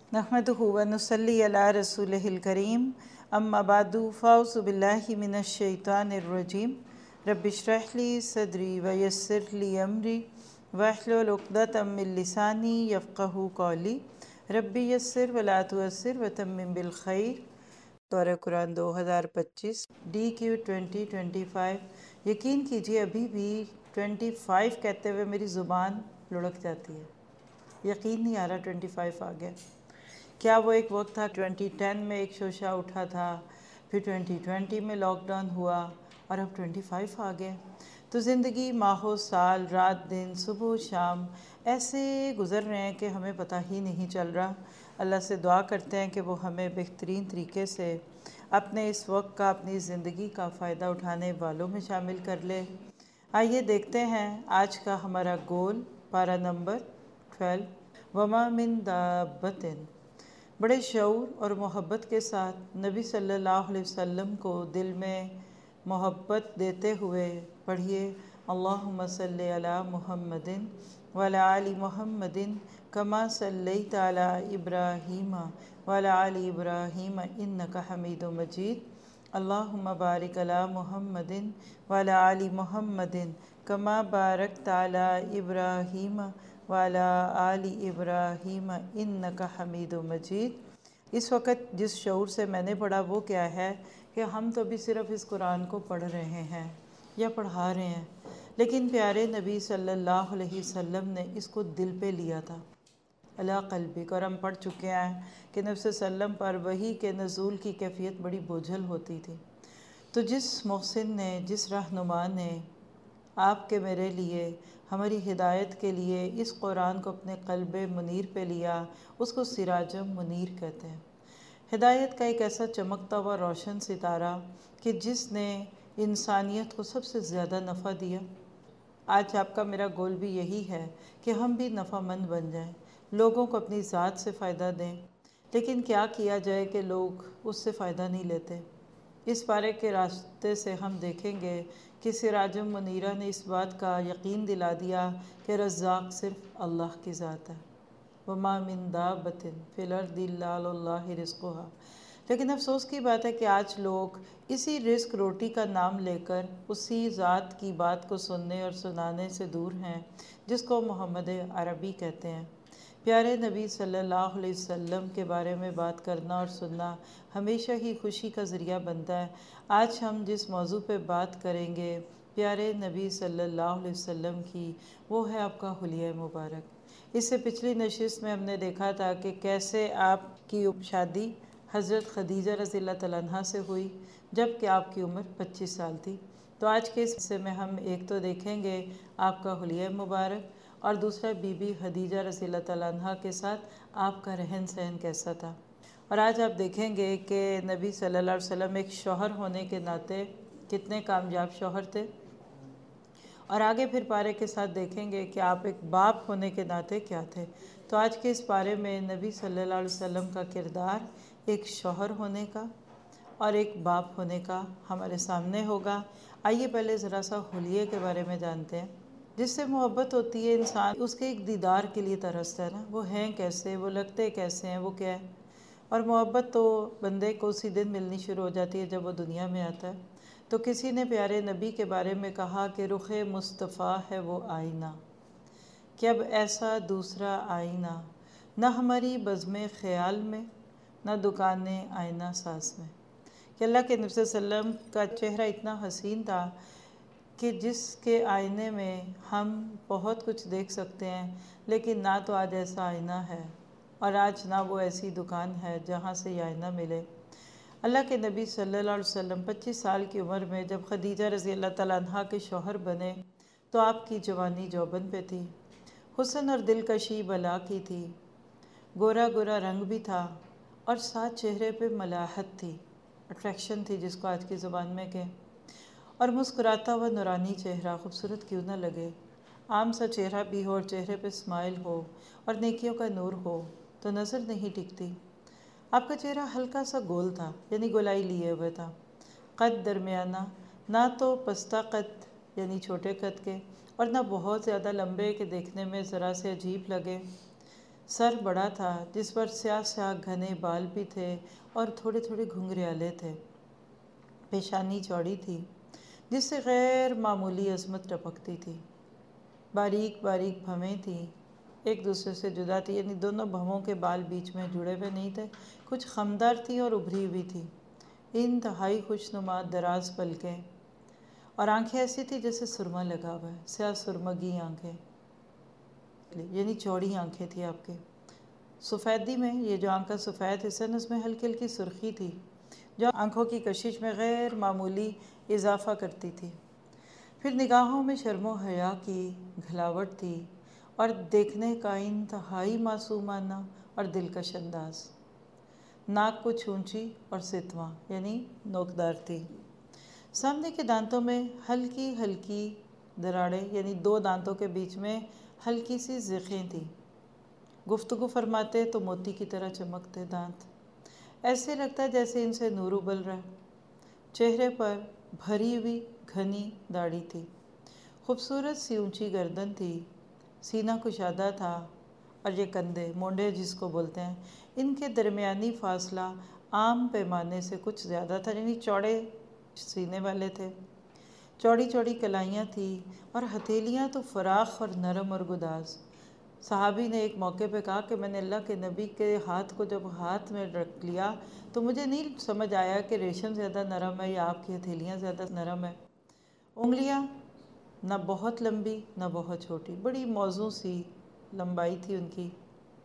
नहमदुहु व नुसल्ली अला रसूलिहिल करीम अम्मा बादु फ़ाउज़ु बिल्लाहि मिनश शैतानिर रजीम रब्बिश्रह ली सदरी व यस्सिर ली अमरी वहलुल उक़दतम मिन लिसानी यफ़क़हू क़ौली रब्बी यस्सिर व ला तुअस्सिर व तम्मिम बिल खैर। दौरा कुरान 2025 DQ 2025। यकीन कीजिए अभी भी 25 कहते हुए मेरी ज़ुबान लुढ़क जाती है। यकीन नहीं आ रहा 25 आ गया। क्या वो एक वक्त था 2010 में एक शोशा उठा था, फिर 2020 में लॉकडाउन हुआ और अब 25 आ गया। तो ज़िंदगी माहो साल रात दिन सुबह शाम ऐसे गुज़र रहे हैं कि हमें पता ही नहीं चल रहा। अल्लाह से दुआ करते हैं कि वो हमें बेहतरीन तरीके से अपने इस वक्त का, अपनी ज़िंदगी का फ़ायदा उठाने वालों में शामिल कर ले। आइए देखते हैं आज का हमारा गोल, पारा नंबर 12, वमा मिन दाब्बतिन। बड़े शऊर और मोहब्बत के साथ नबी सल्लल्लाहु अलैहि वसल्लम को दिल में मोहब्बत देते हुए पढ़िए, अल्लाहुम्मा सल्ली अला मुहम्मदिन व अला आलि मुहम्मदिन कमा सल्लैता अला इब्राहीम व अला आलि इब्राहीम इन्नका हमीदुम मजीद। अल्लाहुम्मा बारिक अला मुहम्मदिन व अला आलि मुहम्मदिन कमा बारकता अला इब्राहीम व अला आलि इब्राहीम इन्नका हमीदुम मजीद। इस वक्त जिस शऊर से मैंने पढ़ा वो क्या है कि हम तो अभी सिर्फ़ इस कुरान को पढ़ रहे हैं या पढ़ा रहे हैं, लेकिन प्यारे नबी सल्लल्लाहु अलैहि वसल्लम ने इसको दिल पे लिया था, अला क़ल्बिक। और हम पढ़ चुके हैं कि नबी सल्लम पर वही के नज़ूल की कैफियत बड़ी बोझल होती थी। तो जिस मोहसिन ने, जिस रहनुमा ने आपके मेरे लिए, हमारी हिदायत के लिए इस कुरान को अपने क़ल्ब मुनीर पे लिया, उसको सिराजम मुनीर कहते हैं। हिदायत का एक ऐसा चमकता हुआ रोशन सितारा कि जिसने इंसानियत को सबसे ज़्यादा नफ़ा दिया। आज आपका मेरा गोल भी यही है कि हम भी नफ़ामंद बन जाएं, लोगों को अपनी ज़ात से फ़ायदा दें। लेकिन क्या किया जाए कि लोग उससे फ़ायदा नहीं लेते। इस पारे के रास्ते से हम देखेंगे कि सिराजुम मुनीरा ने इस बात का यकीन दिला दिया कि रज़्ज़ाक़ सिर्फ़ अल्लाह की ज़ात है। वमा मिन दाब्बतिन फिल अर्दि इल्ला अलाल्लाहि रिज़्क़ुहा। लेकिन अफसोस की बात है कि आज लोग इसी रिस्क रोटी का नाम लेकर उसी ज़ात की बात को सुनने और सुनाने से दूर हैं जिसको मोहम्मद अरबी कहते हैं। प्यारे नबी सल्लल्लाहु अलैहि वसल्लम के बारे में बात करना और सुनना हमेशा ही खुशी का ज़रिया बनता है। आज हम जिस मौजू पे बात करेंगे प्यारे नबी सल्लल्लाहु अलैहि वसल्लम की, वो है आपका हुलिया मुबारक। इससे पिछली नशिस्त में हमने देखा था कि कैसे आपकी शादी हज़रत खदीजा रज़ियल्लाहु तआला अन्हा से हुई जबकि आपकी उम्र 25 साल थी। तो आज के इस हिस्से में हम एक तो देखेंगे आपका हुलिया मुबारक और दूसरा बीबी खदीजा रज़ियल्लाहु तआला अन्हा के साथ आपका रहन सहन कैसा था। और आज आप देखेंगे कि नबी सल्लल्लाहु अलैहि वसल्लम एक शौहर होने के नाते कितने कामयाब शौहर थे, और आगे फिर पारे के साथ देखेंगे कि आप एक बाप होने के नाते क्या थे। तो आज के इस पारे में नबी सल्लल्लाहु अलैहि वसल्लम का किरदार एक शौहर होने का और एक बाप होने का हमारे सामने होगा। आइए पहले ज़रा सा हुलिये के बारे में जानते हैं। जिससे मोहब्बत होती है इंसान उसके एक दीदार के लिए तरसता है ना, वो हैं कैसे, वो लगते कैसे हैं, वो क्या है। और मोहब्बत तो बंदे को उसी दिन मिलनी शुरू हो जाती है जब वो दुनिया में आता है। तो किसी ने प्यारे नबी के बारे में कहा कि रुख़े मुस्तफ़ा है वो आईना, कि अब ऐसा दूसरा आईना न हमारी बज़्म ख़याल में न दुकाने आईना सास में। कि अल्लाह के नबी सल्लम का चेहरा इतना हसीन था कि जिसके आईने में हम बहुत कुछ देख सकते हैं, लेकिन ना तो आज ऐसा आईना है और आज ना वो ऐसी दुकान है जहाँ से ये आईना मिले। अल्लाह के नबी सल्लल्लाहु अलैहि वसल्लम 25 साल की उम्र में जब खदीजा रज़ियल्लाहु तआला अन्हा के शौहर बने तो आपकी जवानी जौबन पे थी, हुस्न और दिलकशी बला की थी, गोरा गोरा रंग भी था और साथ चेहरे पे मलाहत थी, अट्रैक्शन थी जिसको आज की ज़बान में कहें। और मुस्कुराता हुआ नूरानी चेहरा खूबसूरत क्यों ना लगे। आम सा चेहरा भी हो और चेहरे पे स्माइल हो और नेकियों का नूर हो तो नज़र नहीं टिकती। आपका चेहरा हल्का सा गोल था, यानी गोलाई लिए हुए था। कद दरमियाना, ना तो पस्ता कद यानी छोटे कद के और ना बहुत ज़्यादा लंबे के देखने में ज़रा से अजीब लगे। سر بڑا تھا جس پر سیاہ سیاہ گھنے بال بھی تھے اور تھوڑے تھوڑے گھنگریالے تھے۔ پیشانی چوڑی تھی جس سے غیر معمولی عظمت ٹپکتی تھی۔ باریک باریک بھویں تھیں، ایک دوسرے سے جدا تھی، یعنی دونوں بھووں کے بال بیچ میں جڑے ہوئے نہیں تھے، کچھ خمدار تھی اور ابھری ہوئی تھی۔ انتہائی خوشنما دراز پلکیں اور آنکھیں ایسی تھی جیسے سرما لگا ہوا ہے، سیاہ سرمگی آنکھیں، یعنی چوڑی آنکھیں تھی آپ کے۔ سفیدی میں یہ جو آنکھ کا سفید حصہ ہے اس میں ہلکی ہلکی سرخی تھی جو آنکھوں کی کشش میں غیر معمولی اضافہ کرتی تھی۔ پھر نگاہوں میں شرم و حیا کی گھلاوٹ تھی اور دیکھنے کا انتہائی معصومانہ اور دلکش انداز۔ ناک کچھ اونچی اور ستواں یعنی نوکدار تھی۔ سامنے کے دانتوں میں ہلکی ہلکی دراڑیں، یعنی دو دانتوں کے بیچ میں ہلکی سی زخیں تھیں۔ گفتگو فرماتے تو موتی کی طرح چمکتے دانت، ایسے لگتا ہے جیسے ان سے نور ابل رہا ہے۔ چہرے پر بھری ہوئی گھنی داڑھی تھی، خوبصورت سی اونچی گردن تھی، سینہ کشادہ تھا اور یہ کندھے مونڈے جس کو بولتے ہیں، ان کے درمیانی فاصلہ عام پیمانے سے کچھ زیادہ تھا، یعنی چوڑے سینے والے تھے۔ چوڑی چوڑی کلائیاں تھیں اور ہتھیلیاں تو فراخ اور نرم اور گداز۔ صحابی نے ایک موقع پہ کہا کہ میں نے اللہ کے نبی کے ہاتھ کو جب ہاتھ میں رکھ لیا تو مجھے نہیں سمجھ آیا کہ ریشم زیادہ نرم ہے یا آپ کی ہتھیلیاں زیادہ نرم ہے۔ انگلیاں نہ بہت لمبی نہ بہت چھوٹی، بڑی موزوں سی لمبائی تھی ان کی۔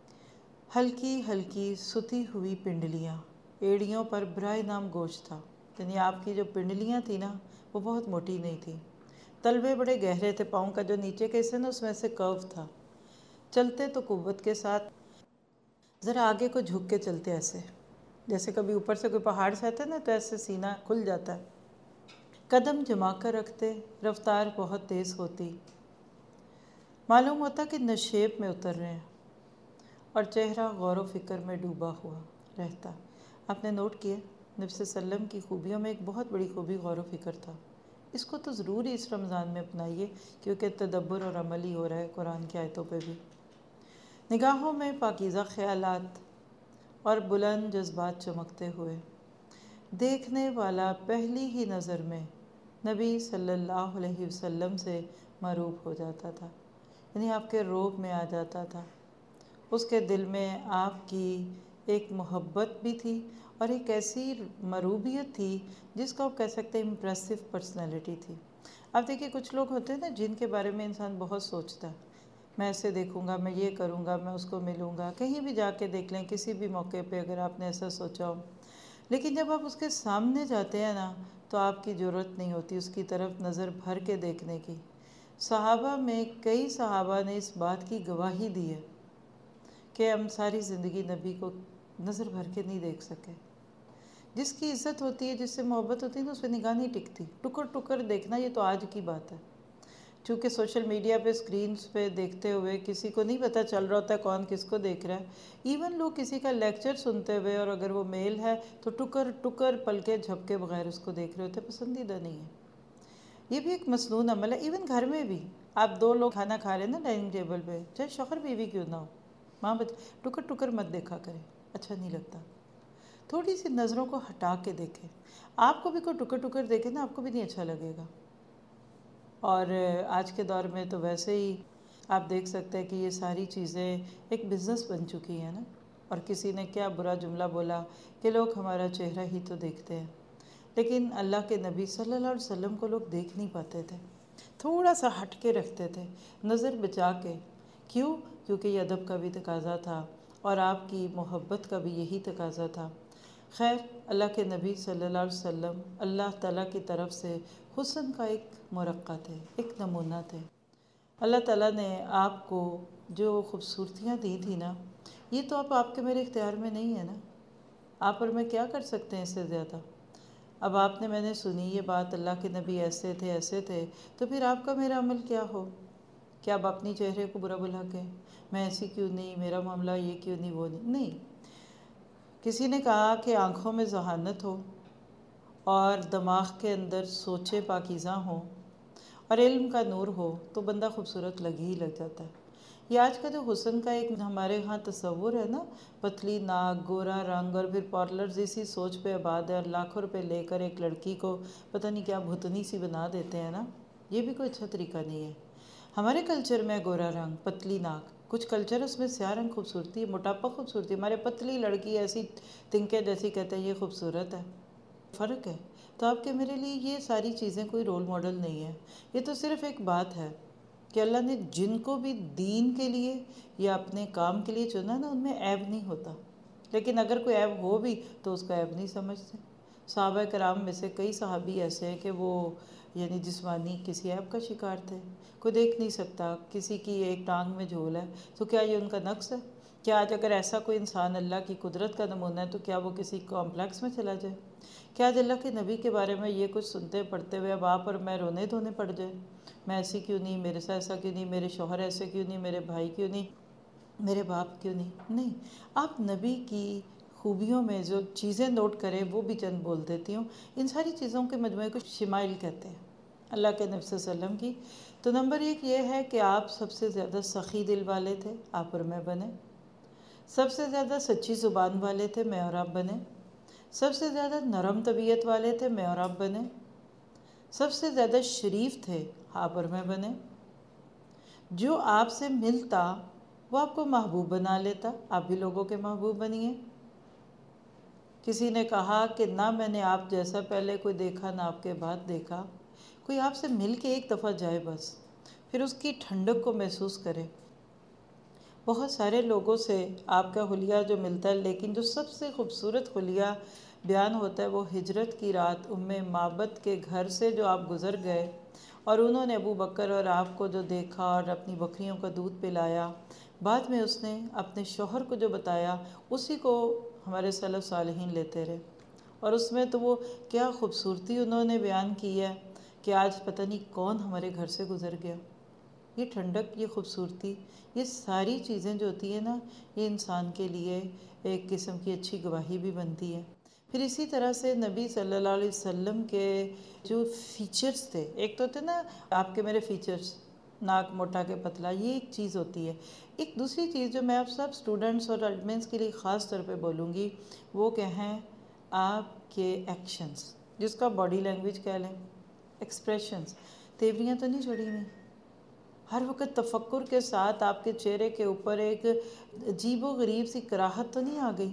ہلکی ہلکی ستی ہوئی پنڈلیاں، ایڑیوں پر برائے نام گوشت تھا، یعنی آپ کی جو پنڈلیاں تھیں نا وہ بہت موٹی نہیں تھیں۔ تلوے بڑے گہرے تھے، پاؤں کا جو نیچے کا حصہ نا اس میں سے کرو تھا۔ چلتے تو قوت کے ساتھ، ذرا آگے کو جھک کے چلتے ایسے، جیسے کبھی اوپر سے کوئی پہاڑ سے آتا ہے نا تو ایسے سینہ کھل جاتا ہے۔ قدم جما کر رکھتے، رفتار بہت تیز ہوتی، معلوم ہوتا کہ نشیب میں اتر رہے ہیں، اور چہرہ غور و فکر میں ڈوبا ہوا رہتا۔ آپ نے نوٹ کیا نبی صلی اللہ علیہ وسلم کی خوبیوں میں ایک بہت بڑی خوبی غور و فکر تھا۔ اس کو تو ضرور ہی اس رمضان میں اپنائیے، کیونکہ تدبر اور عمل ہی ہو رہا ہے قرآن کی آیتوں پہ بھی۔ نگاہوں میں پاکیزہ خیالات اور بلند جذبات چمکتے ہوئے، دیکھنے والا پہلی ہی نظر میں نبی صلی اللہ علیہ وسلم سے مرعوب ہو جاتا تھا، یعنی آپ کے روب میں آ جاتا تھا۔ اس کے دل میں آپ کی ایک محبت بھی تھی اور ایک ایسی مرعوبیت تھی جس کو آپ کہہ سکتے ہیں امپریسو پرسنالٹی تھی۔ اب دیکھیں کچھ لوگ ہوتے ہیں نا جن کے بارے میں انسان بہت سوچتا ہے، میں ایسے دیکھوں گا، میں یہ کروں گا، میں اس کو ملوں گا، کہیں بھی جا کے دیکھ لیں کسی بھی موقع پہ اگر آپ نے ایسا سوچا ہو، لیکن جب آپ اس کے سامنے جاتے ہیں نا تو آپ کی جرأت نہیں ہوتی اس کی طرف نظر بھر کے دیکھنے کی۔ صحابہ میں کئی صحابہ نے اس بات کی گواہی دی ہے کہ ہم ساری زندگی نبی کو نظر بھر کے نہیں دیکھ سکے۔ جس کی عزت ہوتی ہے، جس سے محبت ہوتی ہے تو اس پہ نگاہ نہیں ٹکتی، ٹکر ٹکر دیکھنا یہ تو آج کی بات ہے۔ چونکہ سوشل میڈیا پہ سکرینز پہ دیکھتے ہوئے کسی کو نہیں پتہ چل رہا ہوتا ہے کون کس کو دیکھ رہا ہے۔ ایون لوگ کسی کا لیکچر سنتے ہوئے اور اگر وہ میل ہے تو ٹکر ٹکر پلکے جھپکے بغیر اس کو دیکھ رہے ہوتے، پسندیدہ نہیں ہے۔ یہ بھی ایک مسنون عمل ہے۔ ایون گھر میں بھی آپ دو لوگ کھانا کھا رہے ہیں نا ڈائننگ ٹیبل پہ، چاہے شوہر بیوی کیوں نہ ہو، ماں بچے، ٹکر ٹکر مت دیکھا کریں، اچھا نہیں لگتا۔ تھوڑی سی نظروں کو ہٹا کے دیکھیں۔ آپ کو بھی کوئی ٹکر ٹکر دیکھے نا آپ کو بھی نہیں اچھا لگے گا۔ اور آج کے دور میں تو ویسے ہی آپ دیکھ سکتے ہیں کہ یہ ساری چیزیں ایک بزنس بن چکی ہیں نا، اور کسی نے کیا برا جملہ بولا کہ لوگ ہمارا چہرہ ہی تو دیکھتے ہیں، لیکن اللہ کے نبی صلی اللہ علیہ وسلم کو لوگ دیکھ نہیں پاتے تھے، تھوڑا سا ہٹ کے رکھتے تھے، نظر بچا کے۔ کیوں؟ کیونکہ یہ ادب کا بھی تقاضا تھا اور آپ کی محبت کا بھی یہی تقاضا تھا۔ خیر، اللہ کے نبی صلی اللہ علیہ وسلم اللہ تعالیٰ کی طرف سے حسن کا ایک مرقع تھے، ایک نمونہ تھے۔ اللہ تعالیٰ نے آپ کو جو خوبصورتیاں دی تھی نا، یہ تو آپ کے میرے اختیار میں نہیں ہے نا، آپ اور میں کیا کر سکتے ہیں اس سے زیادہ۔ اب آپ نے میں نے سنی یہ بات اللہ کے نبی ایسے تھے تو پھر آپ کا میرا عمل کیا ہو؟ کیا اب اپنی چہرے کو برا بلا کے میں ایسی کیوں نہیں، میرا معاملہ یہ کیوں نہیں، وہ نہیں۔ کسی نے کہا کہ آنکھوں میں ذہانت ہو اور دماغ کے اندر سوچیں پاکیزہ ہوں اور علم کا نور ہو تو بندہ خوبصورت لگ ہی لگ جاتا ہے۔ یہ آج کا جو حسن کا ایک ہمارے ہاں تصور ہے نا، پتلی ناک، گورا رنگ، اور پھر پارلرز اسی سوچ پہ آباد ہے، اور لاکھوں روپے لے کر ایک لڑکی کو پتہ نہیں کیا بھوتنی سی بنا دیتے ہیں نا، یہ بھی کوئی اچھا طریقہ نہیں ہے۔ ہمارے کلچر میں گورا رنگ، پتلی ناک، کچھ کلچر اس میں سیاہ رنگ خوبصورتی ہے، موٹاپا خوبصورتی ہے، ہمارے پتلی لڑکی ایسی تنکے جیسی کہتے ہیں یہ خوبصورت ہے، فرق ہے۔ تو آپ کے میرے لیے یہ ساری چیزیں کوئی رول ماڈل نہیں ہے، یہ تو صرف ایک بات ہے کہ اللہ نے جن کو بھی دین کے لیے یا اپنے کام کے لیے چنا نا، ان میں عیب نہیں ہوتا، لیکن اگر کوئی عیب ہو بھی تو اس کا عیب نہیں سمجھتے۔ صحابہ کرام میں سے کئی صحابی ایسے ہیں کہ وہ یعنی جسمانی کسی عیب کا شکار تھے، کوئی دیکھ نہیں سکتا، کسی کی ایک ٹانگ میں جھول ہے تو کیا یہ ان کا نقص ہے؟ کیا آج اگر ایسا کوئی انسان اللہ کی قدرت کا نمونہ ہے تو کیا وہ کسی کمپلیکس میں چلا جائے؟ کیا آج اللہ کے نبی کے بارے میں یہ کچھ سنتے پڑھتے ہوئے اب آپ اور میں رونے دھونے پڑ جائے؟ میں ایسی کیوں نہیں، میرے ساتھ ایسا کیوں نہیں، میرے شوہر ایسے کیوں نہیں، میرے بھائی کیوں نہیں، میرے باپ کیوں نہیں؟ نہیں، آپ نبی کی خوبیوں میں جو چیزیں نوٹ کریں وہ بھی چند بول دیتی ہوں۔ ان ساری چیزوں کے مجموعے کو شمائل کہتے ہیں اللہ کے نبی صلی اللہ علیہ وسلم کی۔ تو نمبر 1 یہ ہے کہ آپ سب سے زیادہ سخی دل والے تھے، آپ اور میں بنے۔ سب سے زیادہ سچی زبان والے تھے، میں اور آپ بنے۔ سب سے زیادہ نرم طبیعت والے تھے، میں اور آپ بنے۔ سب سے زیادہ شریف تھے، آپ اور میں بنے۔ جو آپ سے ملتا وہ آپ کو محبوب بنا لیتا، آپ بھی لوگوں کے محبوب بنیے۔ کسی نے کہا کہ نہ میں نے آپ جیسا پہلے کوئی دیکھا نہ آپ کے بعد دیکھا، کوئی آپ سے مل کے ایک دفعہ جائے بس، پھر اس کی ٹھنڈک کو محسوس کرے۔ بہت سارے لوگوں سے آپ کا حلیہ جو ملتا ہے، لیکن جو سب سے خوبصورت حلیہ بیان ہوتا ہے وہ ہجرت کی رات ام معبد کے گھر سے جو آپ گزر گئے، اور انہوں نے ابو بکر اور آپ کو جو دیکھا اور اپنی بکریوں کا دودھ پلایا، بعد میں اس نے اپنے شوہر کو جو بتایا اسی کو ہمارے سلف صالحین لیتے رہے، اور اس میں تو وہ کیا خوبصورتی انہوں نے بیان کی ہے کہ آج پتہ نہیں کون ہمارے گھر سے گزر گیا۔ یہ ٹھنڈک، یہ خوبصورتی، یہ ساری چیزیں جو ہوتی ہیں نا، یہ انسان کے لیے ایک قسم کی اچھی گواہی بھی بنتی ہے۔ پھر اسی طرح سے نبی صلی اللہ علیہ وسلم کے جو فیچرز تھے، ایک تو تھے نا آپ کے میرے فیچرز، ناک موٹا کے پتلا، یہ ایک چیز ہوتی ہے۔ ایک دوسری چیز جو میں آپ سب سٹوڈنٹس اور ایڈمنس کے لیے خاص طور پہ بولوں گی، وہ کہ ہیں آپ کے ایکشنز، جس کا باڈی لینگویج کہہ لیں، ایکسپریشنز، تیوریاں تو نہیں چھوڑی ہوئی، ہر وقت تفکر کے ساتھ آپ کے چہرے کے اوپر ایک عجیب و غریب سی کراہت تو نہیں آ گئی؟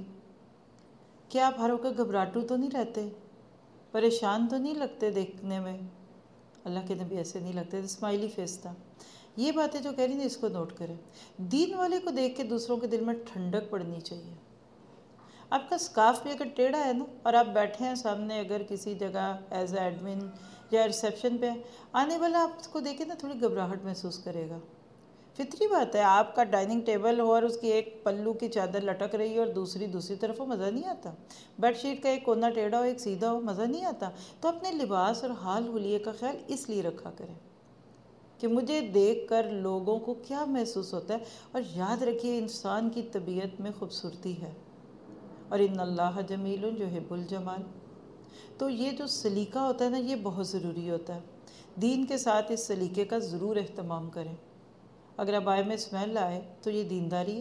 کیا آپ ہر وقت گھبراہٹو تو نہیں رہتے؟ پریشان تو نہیں لگتے دیکھنے میں؟ اللہ کے نبی ایسے نہیں لگتے تھے، اسمائلی فیس تھا۔ یہ باتیں جو کہہ رہی ہیں اس کو نوٹ کریں۔ دین والے کو دیکھ کے دوسروں کے دل میں ٹھنڈک پڑنی چاہیے۔ آپ کا سکارف بھی اگر ٹیڑھا ہے نا، اور آپ بیٹھے ہیں سامنے اگر کسی جگہ ایز اے ایڈمن یا ریسیپشن پہ، آنے والا آپ کو دیکھے نا تھوڑی گھبراہٹ محسوس کرے گا۔ فطری بات ہے، آپ کا ڈائننگ ٹیبل ہو اور اس کی ایک پلو کی چادر لٹک رہی ہے اور دوسری طرف ہو، مزہ نہیں آتا۔ بیڈ شیٹ کا ایک کونا ٹیڑھا ہو ایک سیدھا ہو، مزہ نہیں آتا۔ تو اپنے لباس اور حال حلیے کا خیال اس لیے رکھا کریں کہ مجھے دیکھ کر لوگوں کو کیا محسوس ہوتا ہے، اور یاد رکھیے انسان کی طبیعت میں خوبصورتی ہے، اور ان اللہ جمیل یحب الجمال۔ تو یہ جو سلیقہ ہوتا ہے نا، یہ بہت ضروری ہوتا ہے۔ دین کے ساتھ اس سلیقے کا ضرور اہتمام کریں۔ اگر ابائے میں اسمیل آئے تو یہ دینداری ہے۔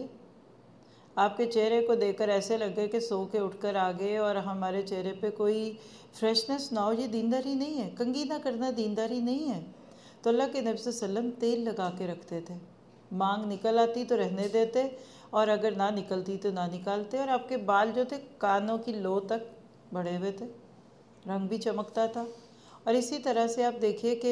آپ کے چہرے کو دیکھ کر ایسے لگے کہ سو کے اٹھ کر آگے اور ہمارے چہرے پہ کوئی فریشنس نہ ہو، یہ دینداری نہیں ہے۔ کنگھی نہ کرنا دینداری نہیں ہے۔ تو اللہ کے نبی صلی اللہ علیہ وسلم تیل لگا کے رکھتے تھے، مانگ نکل آتی تو رہنے دیتے، اور اگر نہ نکلتی تو نہ نکالتے، اور آپ کے بال جو تھے کانوں کی لو تک بڑھے ہوئے تھے، رنگ بھی چمکتا تھا۔ اور اسی طرح سے آپ دیکھیے کہ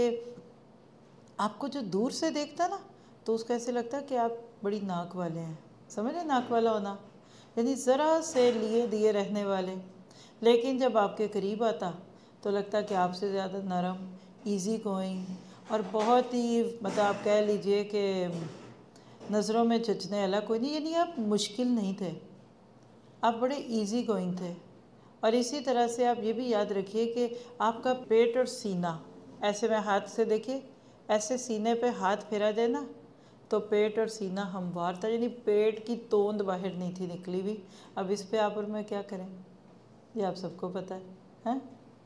آپ کو جو دور سے دیکھتا نا تو اس کو ایسے لگتا ہے کہ آپ بڑی ناک والے ہیں، سمجھے ناک والا ہونا، یعنی ذرا سے لیے دیے رہنے والے، لیکن جب آپ کے قریب آتا تو لگتا کہ آپ سے زیادہ نرم، ایزی گوئنگ، اور بہت ہی مطلب آپ کہہ لیجئے کہ نظروں میں جچنے والا کوئی نہیں، یعنی آپ مشکل نہیں تھے، آپ بڑے ایزی گوئنگ تھے۔ اور اسی طرح سے آپ یہ بھی یاد رکھیے کہ آپ کا پیٹ اور سینہ، ایسے میں ہاتھ سے دیکھیے، ایسے سینے پہ ہاتھ پھیرا جائے نا تو پیٹ اور سینہ ہموار تھا، یعنی پیٹ کی توند باہر نہیں تھی نکلی ہوئی۔ اب اس پہ آپ اور میں کیا کریں، یہ آپ سب کو پتہ ہے۔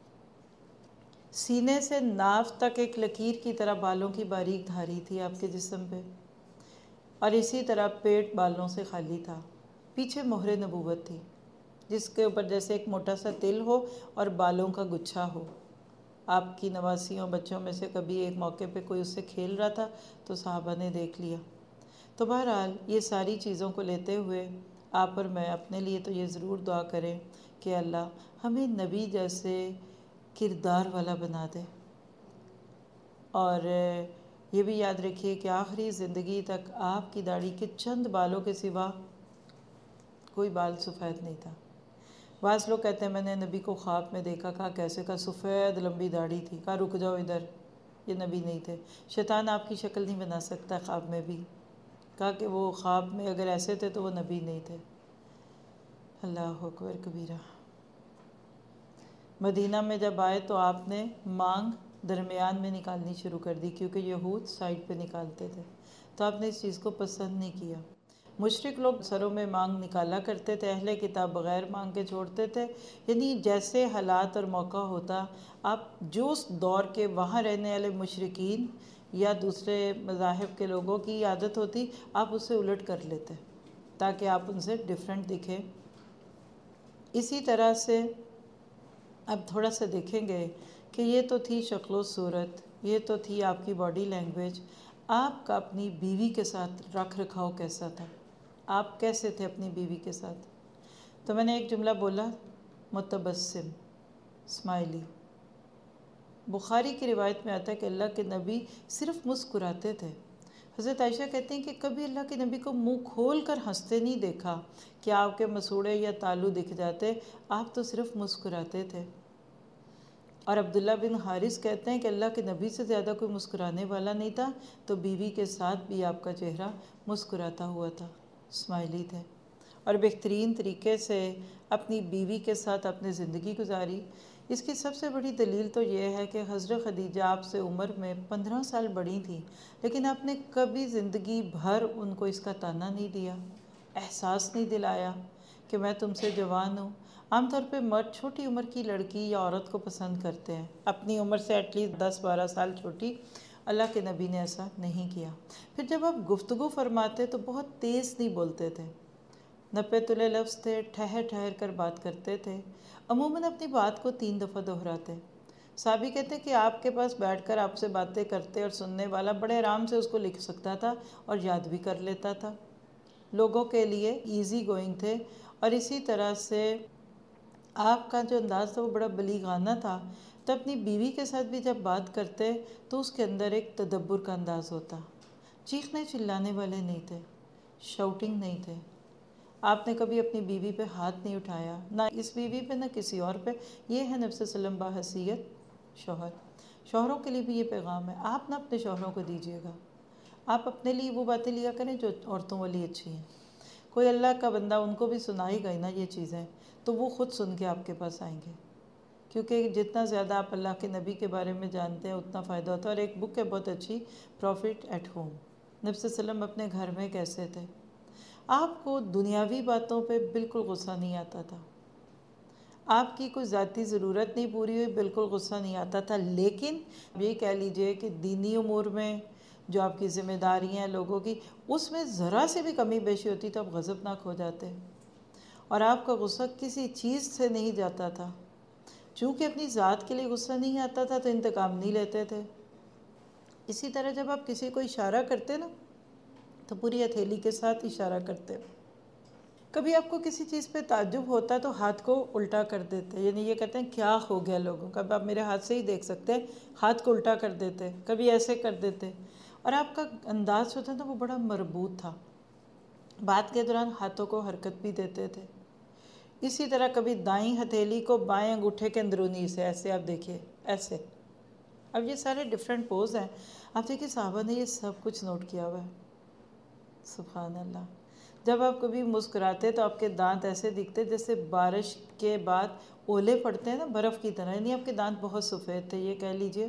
سینے سے ناف تک ایک لکیر کی طرح بالوں کی باریک دھاری تھی آپ کے جسم پہ۔ اور اسی طرح پیٹ بالوں سے خالی تھا، پیچھے مہر نبوت تھی جس کے اوپر جیسے ایک موٹا سا تل ہو اور بالوں کا گچھا ہو۔ آپ کی نواسیوں بچوں میں سے کبھی ایک موقع پہ کوئی اس سے کھیل رہا تھا تو صحابہ نے دیکھ لیا۔ تو بہرحال یہ ساری چیزوں کو لیتے ہوئے آپ اور میں اپنے لیے تو یہ ضرور دعا کریں کہ اللہ ہمیں نبی جیسے کردار والا بنا دے، اور یہ بھی یاد رکھیے کہ آخری زندگی تک آپ کی داڑھی کے چند بالوں کے سوا کوئی بال سفید نہیں تھا۔ بعض لوگ کہتے ہیں میں نے نبی کو خواب میں دیکھا، کہا کیسے؟ کہا سفید لمبی داڑھی تھی، کہا رک جاؤ ادھر، یہ نبی نہیں تھے۔ شیطان آپ کی شکل نہیں بنا سکتا خواب میں بھی، کہا کہ وہ خواب میں اگر ایسے تھے تو وہ نبی نہیں تھے۔ اللہ اکبر کبیرہ۔ مدینہ میں جب آئے تو آپ نے مانگ درمیان میں نکالنی شروع کر دی، کیونکہ یہود سائڈ پہ نکالتے تھے، تو آپ نے اس چیز کو پسند نہیں کیا۔ مشرک لوگ سروں میں مانگ نکالا کرتے تھے، اہل کتاب بغیر مانگ کے چھوڑتے تھے، یعنی جیسے حالات اور موقع ہوتا، آپ جو اس دور کے وہاں رہنے والے مشرکین یا دوسرے مذاہب کے لوگوں کی عادت ہوتی، آپ اسے الٹ کر لیتے تاکہ آپ ان سے ڈیفرنٹ دکھیں۔ اسی طرح سے اب تھوڑا سا دیکھیں گے کہ یہ تو تھی شکل و صورت، یہ تو تھی آپ کی باڈی لینگویج، آپ کا اپنی بیوی کے ساتھ رکھ رکھاؤ کیسا تھا، آپ کیسے تھے اپنی بیوی کے ساتھ؟ تو میں نے ایک جملہ بولا، متبسم، اسمائلی۔ بخاری کی روایت میں آتا ہے کہ اللہ کے نبی صرف مسکراتے تھے۔ حضرت عائشہ کہتے ہیں کہ کبھی اللہ کے نبی کو منہ کھول کر ہنستے نہیں دیکھا کہ آپ کے مسوڑے یا تالو دکھ جاتے، آپ تو صرف مسکراتے تھے۔ اور عبداللہ بن حارث کہتے ہیں کہ اللہ کے نبی سے زیادہ کوئی مسکرانے والا نہیں تھا، تو بیوی کے ساتھ بھی آپ کا چہرہ مسکراتا ہوا تھا، اسمائلی تھے، اور بہترین طریقے سے اپنی بیوی کے ساتھ اپنی زندگی گزاری۔ اس کی سب سے بڑی دلیل تو یہ ہے کہ حضرت خدیجہ آپ سے عمر میں 15 سال بڑی تھیں، لیکن آپ نے کبھی زندگی بھر ان کو اس کا طعنہ نہیں دیا، احساس نہیں دلایا کہ میں تم سے جوان ہوں۔ عام طور پہ مرد چھوٹی عمر کی لڑکی یا عورت کو پسند کرتے ہیں، اپنی عمر سے ایٹ لیسٹ 10-12 سال چھوٹی۔ اللہ کے نبی نے ایسا نہیں کیا۔ پھر جب آپ گفتگو فرماتے تو بہت تیز نہیں بولتے تھے، نپے تلے لفظ تھے، ٹھہر ٹھہر کر بات کرتے تھے، عموماً اپنی بات کو 3 دفعہ دہراتے۔ صحابی کہتے ہیں کہ آپ کے پاس بیٹھ کر آپ سے باتیں کرتے اور سننے والا بڑے آرام سے اس کو لکھ سکتا تھا اور یاد بھی کر لیتا تھا۔ لوگوں کے لیے ایزی گوئنگ تھے، اور اسی طرح سے آپ کا جو انداز تھا وہ بڑا بلیغانہ تھا۔ تو اپنی بیوی کے ساتھ بھی جب بات کرتے تو اس کے اندر ایک تدبر کا انداز ہوتا، چیخنے چلانے والے نہیں تھے، شاؤٹنگ نہیں تھے۔ آپ نے کبھی اپنی بیوی پہ ہاتھ نہیں اٹھایا، نہ اس بیوی پہ نہ کسی اور پہ۔ یہ ہے نبی صلی اللہ علیہ وسلم بحیثیت شوہر۔ شوہروں کے لیے بھی یہ پیغام ہے، آپ نہ اپنے شوہروں کو دیجیے گا، آپ اپنے لیے وہ باتیں لیا کریں جو عورتوں والی اچھی ہیں۔ کوئی اللہ کا بندہ ان کو بھی سنائے گا ہی نا یہ چیزیں، تو وہ خود سن کے آپ کے پاس آئیں گے، کیونکہ جتنا زیادہ آپ اللہ کے نبی کے بارے میں جانتے ہیں اتنا فائدہ ہوتا ہے۔ اور ایک بک ہے بہت اچھی، پروفٹ ایٹ ہوم، نبی صلی اللہ علیہ وسلم اپنے گھر میں کیسے تھے۔ آپ کو دنیاوی باتوں پہ بالکل غصہ نہیں آتا تھا، آپ کی کوئی ذاتی ضرورت نہیں پوری ہوئی بالکل غصہ نہیں آتا تھا، لیکن یہ کہہ لیجئے کہ دینی امور میں جو آپ کی ذمہ داریاں ہیں لوگوں کی، اس میں ذرا سے بھی کمی بیشی ہوتی تو آپ غضبناک ہو جاتے، اور آپ کا غصہ کسی چیز سے نہیں جاتا تھا۔ چونکہ اپنی ذات کے لیے غصہ نہیں آتا تھا تو انتقام نہیں لیتے تھے۔ اسی طرح جب آپ کسی کو اشارہ کرتے نا تو پوری ہتھیلی کے ساتھ اشارہ کرتے۔ کبھی آپ کو کسی چیز پہ تعجب ہوتا تو ہاتھ کو الٹا کر دیتے، یعنی یہ کہتے ہیں کیا ہو گیا لوگوں کا، اب آپ میرے ہاتھ سے ہی دیکھ سکتے ہیں، ہاتھ کو الٹا کر دیتے، کبھی ایسے کر دیتے، اور آپ کا انداز جو تھا نا وہ بڑا مربوط تھا، بات کے دوران ہاتھوں کو حرکت بھی دیتے تھے۔ اسی طرح کبھی دائیں ہتھیلی کو بائیں انگوٹھے کے اندرونی سے ایسے آپ دیکھیے، ایسے۔ اب یہ سارے ڈیفرنٹ پوز ہیں، آپ دیکھیے صحابہ نے یہ سب کچھ نوٹ کیا ہوا ہے، سبحان اللہ۔ جب آپ کبھی مسکراتے تو آپ کے دانت ایسے دکھتے جیسے بارش کے بعد اولے پڑتے ہیں نا برف کی طرح، یعنی آپ کے دانت بہت سفید تھے، یہ کہہ لیجئے۔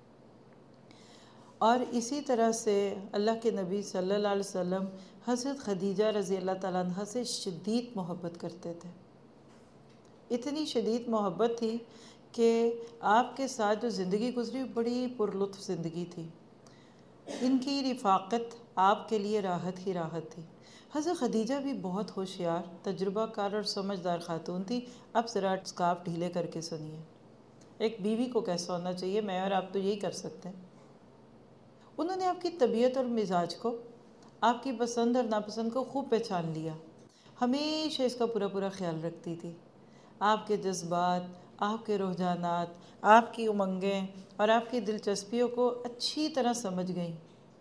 اور اسی طرح سے اللہ کے نبی صلی اللہ علیہ وسلم حضرت خدیجہ رضی اللہ تعالیٰ عنہ سے شدید محبت کرتے تھے، اتنی شدید محبت تھی کہ آپ کے ساتھ جو زندگی گزری بڑی پرلطف زندگی تھی۔ ان کی رفاقت آپ کے لیے راحت ہی راحت تھی۔ حضرت خدیجہ بھی بہت ہوشیار، تجربہ کار اور سمجھدار خاتون تھی۔ اب ذرا اسکارف ڈھیلے کر کے سنیے، ایک بیوی کو کیسا ہونا چاہیے، میں اور آپ تو یہی کر سکتے ہیں۔ انہوں نے آپ کی طبیعت اور مزاج کو، آپ کی پسند اور ناپسند کو خوب پہچان لیا، ہمیشہ اس کا پورا پورا خیال رکھتی تھی۔ آپ کے جذبات، آپ کے رجحانات، آپ کی امنگیں اور آپ کی دلچسپیوں کو اچھی طرح سمجھ گئیں۔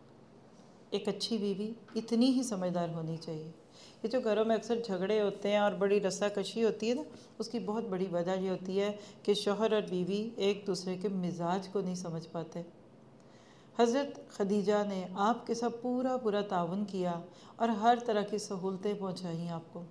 ایک اچھی بیوی اتنی ہی سمجھدار ہونی چاہیے۔ یہ جو گھروں میں اکثر جھگڑے ہوتے ہیں اور بڑی رسا کشی ہوتی ہے نا، اس کی بہت بڑی وجہ یہ ہوتی ہے کہ شوہر اور بیوی ایک دوسرے کے مزاج کو نہیں سمجھ پاتے۔ حضرت خدیجہ نے آپ کے ساتھ پورا پورا تعاون کیا اور ہر طرح کی سہولتیں پہنچائیں آپ کو۔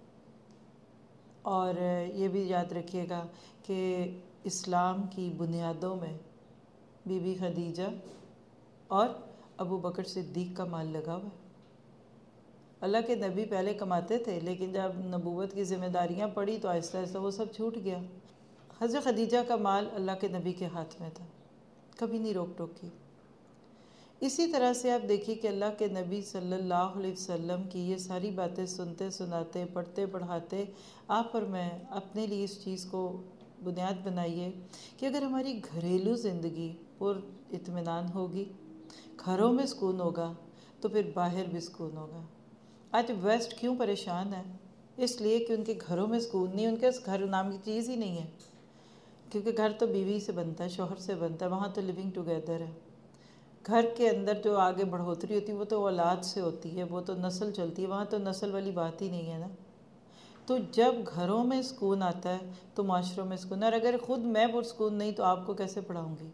اور یہ بھی یاد رکھیے گا کہ اسلام کی بنیادوں میں بی بی خدیجہ اور ابو بکر صدیق کا مال لگا ہوا ہے۔ اللہ کے نبی پہلے کماتے تھے، لیکن جب نبوت کی ذمہ داریاں پڑی تو آہستہ آہستہ وہ سب چھوٹ گیا۔ حضرت خدیجہ کا مال اللہ کے نبی کے ہاتھ میں تھا، کبھی نہیں روک ٹوک کی۔ اسی طرح سے آپ دیکھیے کہ اللہ کے نبی صلی اللہ علیہ وسلم کی یہ ساری باتیں سنتے سناتے، پڑھتے پڑھاتے، آپ اور میں اپنے لیے اس چیز کو بنیاد بنائیے کہ اگر ہماری گھریلو زندگی پر اطمینان ہوگی، گھروں میں سکون ہوگا، تو پھر باہر بھی سکون ہوگا۔ آج ویسٹ کیوں پریشان ہے؟ اس لیے کہ ان کے گھروں میں سکون نہیں، ان کے گھر نام کی چیز ہی نہیں ہے۔ کیونکہ گھر تو بیوی سے بنتا ہے، شوہر سے بنتا ہے، وہاں تو لیونگ ٹوگیدر ہے۔ گھر کے اندر جو آگے بڑھوتری ہوتی ہے وہ تو اولاد سے ہوتی ہے، وہ تو نسل چلتی ہے، وہاں تو نسل والی بات ہی نہیں ہے نا۔ تو جب گھروں میں سکون آتا ہے تو معاشروں میں سکون ہے، اور اگر خود میں پرسکون نہیں تو آپ کو کیسے پڑھاؤں گی؟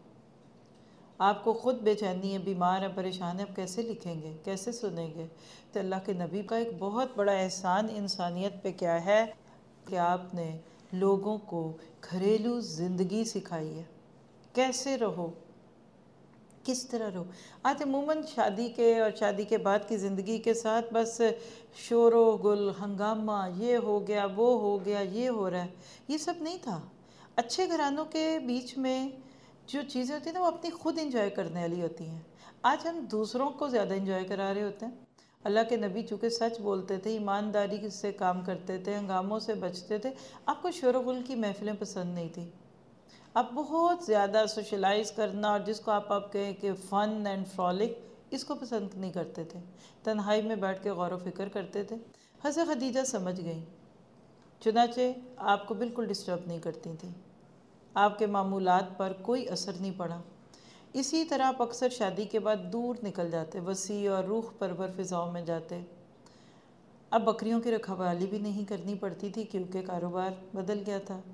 آپ کو خود بے چینی ہے، بیمار ہے، پریشان ہے، آپ کیسے لکھیں گے، کیسے سنیں گے؟ تو اللہ کے نبی کا ایک بہت بڑا احسان انسانیت پہ کیا ہے کہ آپ نے لوگوں کو گھریلو زندگی سکھائی ہے، کیسے رہو، کس طرح رہو۔ آج عموماً شادی کے اور شادی کے بعد کی زندگی کے ساتھ بس شور و گل، ہنگامہ، یہ ہو گیا، وہ ہو گیا، یہ ہو رہا ہے، یہ سب نہیں تھا۔ اچھے گھرانوں کے بیچ میں جو چیزیں ہوتی ہیں نا وہ اپنی خود انجوائے کرنے والی ہوتی ہیں۔ آج ہم دوسروں کو زیادہ انجوائے کرا رہے ہوتے ہیں۔ اللہ کے نبی چونکہ سچ بولتے تھے، ایمانداری سے کام کرتے تھے، ہنگاموں سے بچتے تھے، آپ کو شور و غل کی محفلیں پسند نہیں تھیں۔ آپ بہت زیادہ سوشلائز کرنا اور جس کو آپ کہیں کہ فن اینڈ فرولک، اس کو پسند نہیں کرتے تھے، تنہائی میں بیٹھ کے غور و فکر کرتے تھے۔ حضرت خدیجہ سمجھ گئیں، چنانچہ آپ کو بالکل ڈسٹرب نہیں کرتی تھیں، آپ کے معمولات پر کوئی اثر نہیں پڑا۔ اسی طرح آپ اکثر شادی کے بعد دور نکل جاتے، وسیع اور روح پرور فضاؤں میں جاتے۔ اب بکریوں کی رکھوالی بھی نہیں کرنی پڑتی تھی کیونکہ کاروبار بدل گیا تھا۔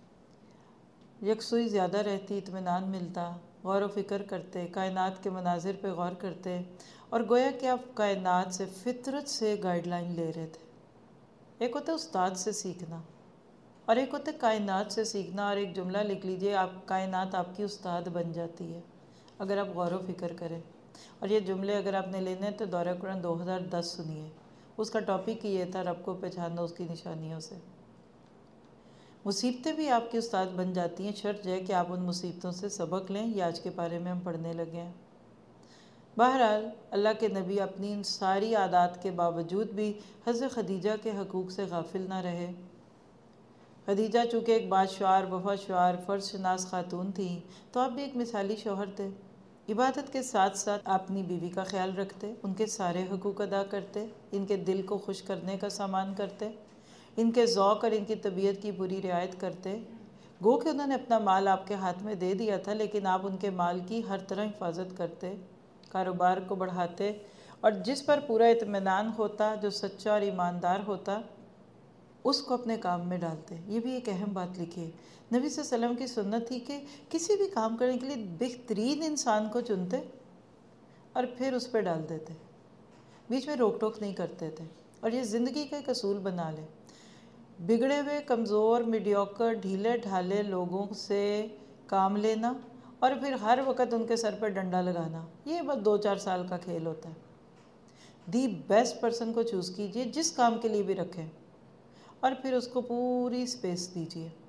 یکسوئی زیادہ رہتی، اطمینان ملتا، غور و فکر کرتے، کائنات کے مناظر پہ غور کرتے، اور گویا کہ آپ کائنات سے، فطرت سے گائیڈ لائن لے رہے تھے۔ ایک ہوتا ہے استاد سے سیکھنا اور ایک ہوتا ہے کائنات سے سیکھنا، اور ایک جملہ لکھ لیجئے، آپ کائنات آپ کی استاد بن جاتی ہے اگر آپ غور و فکر کریں۔ اور یہ جملے اگر آپ نے لینے ہیں تو دورہ قرآن 2010 سنیے، اس کا ٹاپک ہی یہ تھا، رب کو پہچاننا اس کی نشانیوں سے۔ مصیبتیں بھی آپ کی استاد بن جاتی ہیں، شرط ہے کہ آپ ان مصیبتوں سے سبق لیں۔ یہ آج کے بارے میں ہم پڑھنے لگے ہیں۔ بہرحال اللہ کے نبی اپنی ان ساری عادات کے باوجود بھی حضرت خدیجہ کے حقوق سے غافل نہ رہے۔ خدیجہ چونکہ ایک باشعور، وفا شعور، فرض شناس خاتون تھیں، تو آپ بھی ایک مثالی شوہر تھے۔ عبادت کے ساتھ ساتھ اپنی بیوی کا خیال رکھتے، ان کے سارے حقوق ادا کرتے، ان کے دل کو خوش کرنے کا سامان کرتے، ان کے ذوق اور ان کی طبیعت کی پوری رعایت کرتے۔ گو کہ انہوں نے اپنا مال آپ کے ہاتھ میں دے دیا تھا، لیکن آپ ان کے مال کی ہر طرح حفاظت کرتے، کاروبار کو بڑھاتے، اور جس پر پورا اطمینان ہوتا، جو سچا اور ایماندار ہوتا، اس کو اپنے کام میں ڈالتے۔ یہ بھی ایک اہم بات لکھی ہے۔ نبی صلی اللہ علیہ وسلم کی سنت تھی کہ کسی بھی کام کرنے کے لیے بہترین انسان کو چنتے اور پھر اس پہ ڈال دیتے، بیچ میں روک ٹوک نہیں کرتے تھے۔ اور یہ زندگی کا ایک اصول بنا لیں، بگڑے ہوئے، کمزور، میڈیوکر، ڈھیلے ڈھالے لوگوں سے کام لینا اور پھر ہر وقت ان کے سر پہ ڈنڈا لگانا، یہ بس 2-4 سال کا کھیل ہوتا ہے۔ دی بیسٹ پرسن کو چوز کیجئے، جس کام کے لیے بھی رکھیں، اور پھر اس کو پوری سپیس دیجئے۔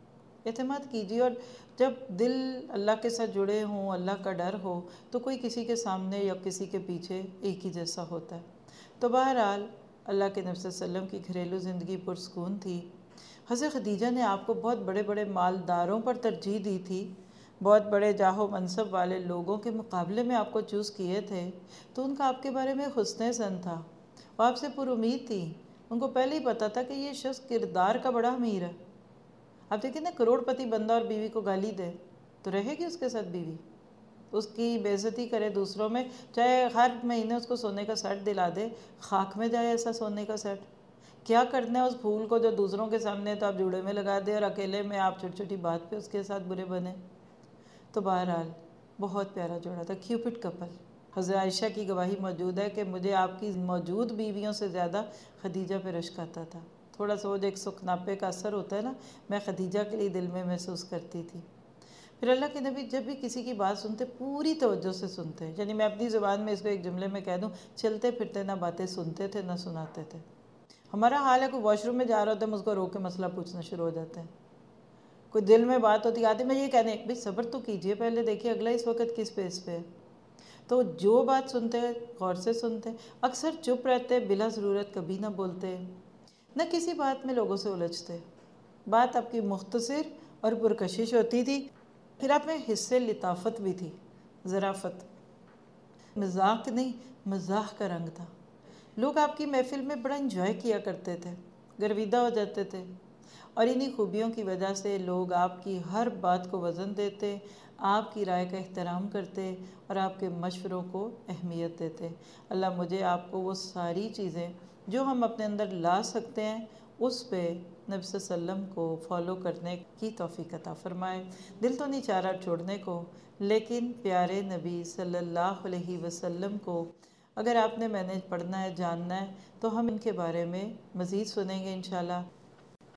اعتماد کیجیے، اور جب دل اللہ کے ساتھ جڑے ہوں، اللہ کا ڈر ہو، تو کوئی کسی کے سامنے یا کسی کے پیچھے ایک ہی جیسا ہوتا ہے۔ تو بہرحال اللہ کے نبی صلی اللہ علیہ وسلم کی گھریلو زندگی پرسکون تھی۔ حضرت خدیجہ نے آپ کو بہت بڑے بڑے مالداروں پر ترجیح دی تھی، بہت بڑے جاہ و منصب والے لوگوں کے مقابلے میں آپ کو چوز کیے تھے، تو ان کا آپ کے بارے میں حسن ظن تھا، وہ آپ سے پر امید تھی۔ ان کو پہلے ہی پتہ تھا کہ یہ شخص کردار کا بڑا امیر ہے۔ آپ دیکھیں نا، کروڑ پتی بندہ اور بیوی کو گالی دے تو رہے گی اس کے ساتھ بیوی؟ اس کی بے عزتی کرے دوسروں میں، چاہے ہر مہینے اس کو سونے کا سیٹ دلا دے، خاک میں جائے ایسا سونے کا سیٹ۔ کیا کرنا ہے اس پھول کو جو دوسروں کے سامنے تو آپ جوڑے میں لگا دے، اور اکیلے میں آپ چھوٹی چھوٹی بات پہ اس کے ساتھ برے بنے۔ تو بہرحال بہت پیارا جوڑا تھا، کیوپٹ کپل۔ حضرت عائشہ کی گواہی موجود ہے کہ مجھے آپ کی موجود بیویوں سے زیادہ خدیجہ پہ رشک آتا تھا۔ تھوڑا سا وہ جو ایک سکناپے کا اثر ہوتا ہے نا، میں خدیجہ کے لیے دل میں محسوس کرتی تھی۔ پھر اللہ کے نبی جب بھی کسی کی بات سنتے پوری توجہ سے سنتے، یعنی میں اپنی زبان میں اس کو ایک جملے میں کہہ دوں، چلتے پھرتے نہ باتیں سنتے تھے نہ سناتے تھے۔ ہمارا حال ہے کوئی واش روم میں جا رہا ہوتا ہے، ہم اس کو روک کے مسئلہ پوچھنا شروع ہو جاتے ہیں۔ کوئی دل میں بات ہوتی آتی، میں یہ کہنے بھئی صبر تو کیجئے، پہلے دیکھیے اگلا اس وقت کس پیس پہ ہے۔ تو جو بات سنتے ہیں غور سے سنتے ہیں، اکثر چپ رہتے، بلا ضرورت کبھی نہ بولتے، نہ کسی بات میں لوگوں سے الجھتے۔ بات آپ کی مختصر اور پرکشش ہوتی تھی، پھر آپ میں حصے لطافت بھی تھی، ظرافت۔ مذاق نہیں، مزاح کا رنگ تھا۔ لوگ آپ کی محفل میں بڑا انجوائے کیا کرتے تھے، گرویدہ ہو جاتے تھے، اور انہی خوبیوں کی وجہ سے لوگ آپ کی ہر بات کو وزن دیتے، آپ کی رائے کا احترام کرتے اور آپ کے مشوروں کو اہمیت دیتے۔ اللہ مجھے آپ کو وہ ساری چیزیں جو ہم اپنے اندر لا سکتے ہیں، اس پہ نبی صلی اللہ علیہ وسلم کو فالو کرنے کی توفیق عطا فرمائے۔ دل تو نہیں چاہ رہا چھوڑنے کو، لیکن پیارے نبی صلی اللہ علیہ وسلم کو اگر آپ نے میں نے پڑھنا ہے، جاننا ہے، تو ہم ان کے بارے میں مزید سنیں گے انشاءاللہ۔